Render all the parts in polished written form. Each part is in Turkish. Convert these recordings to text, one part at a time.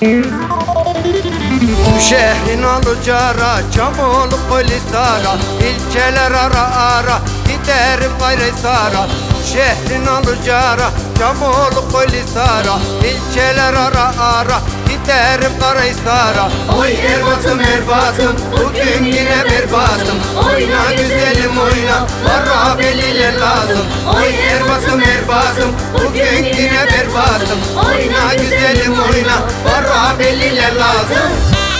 Şehrin Alucara, Çamolu Polisara, ilçeler ara ara giderim Kayreysara. Şehrin Alucara, Çamolu Polisara, ilçeler ara ara giderim Kayreysara. Oy Erbat'ım Erbat'ım, bugün yine berbatım. Oyna güzelim oyna, bana veliler lazım. Oy Erbat'ım Erbat'ım, bugün yine berbatım. Oyna güzelim oyna, bana veliler lazım.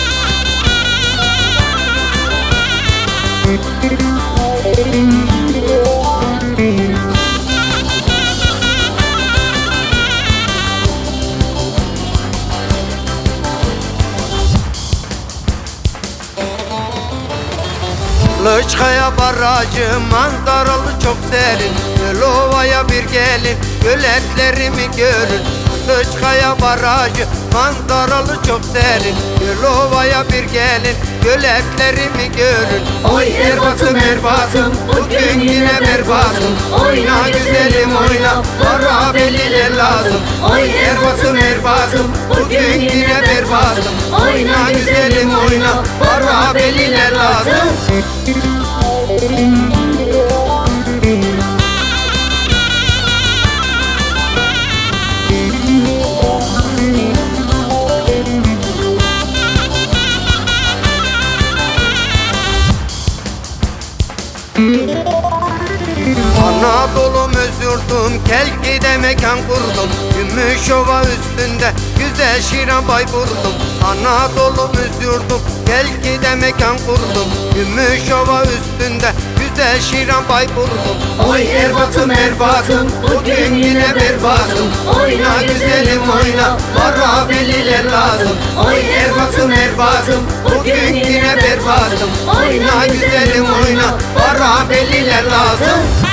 Lışkaya barajı manzaralı çok serin. Gölova'ya bir gelin, göletlerimi görün. Lışkaya barajı manzaralı çok serin. Gölova'ya bir gelin, göletlerimi görün. Oy Erbat'ım Erbat'ım, bugün yine berbatım. Oyna güzelim oyna, bana veliler lazım. Oy Erbat'ım Erbat'ım, bugün yine berbatım. Oyna güzelim oyna, bana veliler lazım. Anadolu'm özürdüm, Kelki'de mekan kurdum. Gümüşova üstünde güzel şiran bay vurdum. Anadolu'm özürdüm, Kelki'de mekan kurdum. Gümüşova üstünde güzel şiran bay vurdum. Oy Erbat'ım Erbat'ım, bugün yine berbatım. Oyna güzelim oyna, bana veliler lazım. Oy Erbat'ım Erbat'ım, bugün yine berbatım. Oyna güzelim oyna, bana veliler lazım.